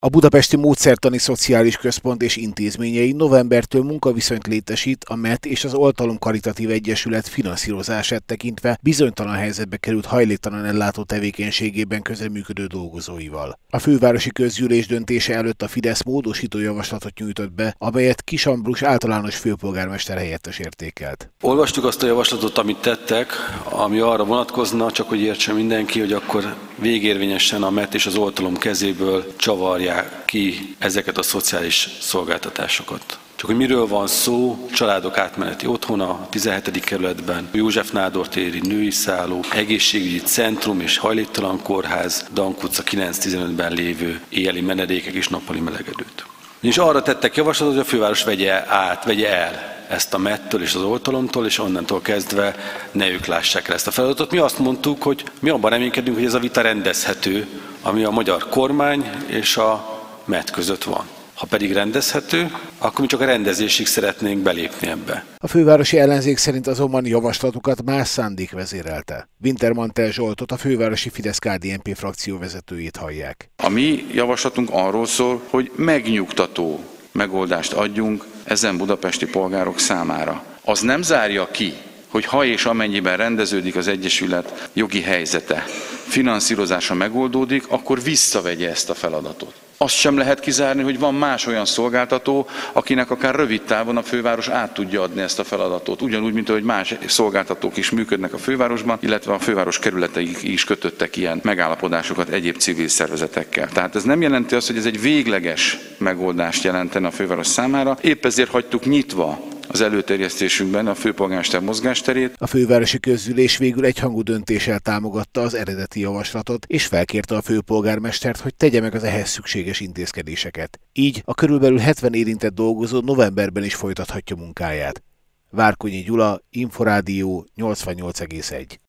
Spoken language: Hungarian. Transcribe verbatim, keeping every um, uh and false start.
A Budapesti Módszertani Szociális Központ és intézményei novembertől munkaviszonyt létesít a MET és az Oltalom Karitatív Egyesület finanszírozását tekintve bizonytalan helyzetbe került hajléktalan ellátó tevékenységében közreműködő dolgozóival. A fővárosi közgyűlés döntése előtt a Fidesz módosító javaslatot nyújtott be, amelyet Kiss Ambrus általános főpolgármester helyettes értékelt. Olvastuk azt a javaslatot, amit tettek, ami arra vonatkozna, csak hogy értse mindenki, hogy akkor végérvényesen a MET és az oltalom kezéből csavarják ki ezeket a szociális szolgáltatásokat. Csak hogy miről van szó, családok átmeneti otthona a tizenhetedik kerületben, József Nádor téri női szálló, egészségügyi centrum és hajléktalan kórház, Dank utca kilenc tizenötben lévő éjjeli menedékek és nappali melegedőt. És arra tettek javaslatot, hogy a főváros vegye át, vegye el ezt a mettől és az oltalomtól, és onnantól kezdve ne ők lássák el ezt a feladatot. Mi azt mondtuk, hogy mi abban reménykedünk, hogy ez a vita rendezhető, ami a magyar kormány és a MET között van. Ha pedig rendezhető, akkor mi csak a rendezésig szeretnénk belépni ebbe. A fővárosi ellenzék szerint azonban javaslatukat más szándék vezérelte. Wintermantel Zsoltot, a fővárosi Fidesz-ká dé en pé frakció vezetőjét hallják. A mi javaslatunk arról szól, hogy megnyugtató megoldást adjunk ezen budapesti polgárok számára. Az nem zárja ki, hogy ha és amennyiben rendeződik az Egyesület jogi helyzete, finanszírozása megoldódik, akkor visszavegye ezt a feladatot. Azt sem lehet kizárni, hogy van más olyan szolgáltató, akinek akár rövid távon a főváros át tudja adni ezt a feladatot. Ugyanúgy, mint ahogy más szolgáltatók is működnek a fővárosban, illetve a főváros kerületei is kötöttek ilyen megállapodásokat egyéb civil szervezetekkel. Tehát ez nem jelenti azt, hogy ez egy végleges megoldást jelentene a főváros számára. Épp ezért hagytuk nyitva az előterjesztésünkben a főpolgármester mozgásterét. A fővárosi közgyűlés végül egyhangú döntéssel támogatta az eredeti javaslatot, és felkérte a főpolgármestert, hogy tegye meg az ehhez szükséges intézkedéseket. Így a körülbelül hetven érintett dolgozó novemberben is folytathatja munkáját. Várkonyi Gyula, Inforádió nyolcvannyolc egész egy.